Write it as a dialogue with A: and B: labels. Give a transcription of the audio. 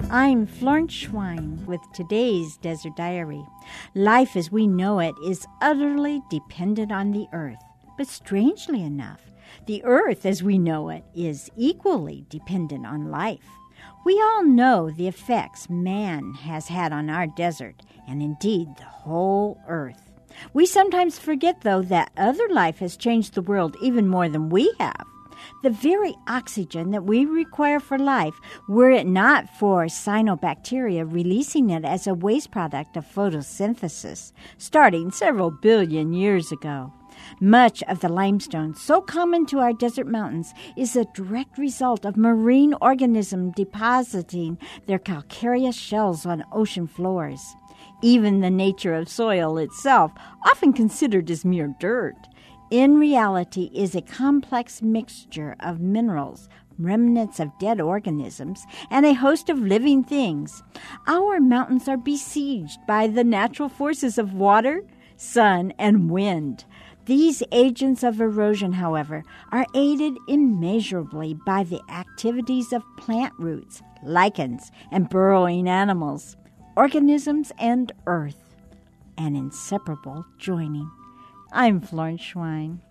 A: I'm Florence Schwein with today's Desert Diary. Life as we know it is utterly dependent on the earth. But strangely enough, the earth as we know it is equally dependent on life. We all know the effects man has had on our desert, and indeed the whole earth. We sometimes forget, though, that other life has changed the world even more than we have. The very oxygen that we require for life, were it not for cyanobacteria releasing it as a waste product of photosynthesis, starting several billion years ago. Much of the limestone so common to our desert mountains is a direct result of marine organisms depositing their calcareous shells on ocean floors. Even the nature of soil itself, often considered as mere dirt, in reality is a complex mixture of minerals, remnants of dead organisms, and a host of living things. Our mountains are besieged by the natural forces of water, sun, and wind. These agents of erosion, however, are aided immeasurably by the activities of plant roots, lichens, and burrowing animals. Organisms and earth, an inseparable joining. I'm Florence Schwein.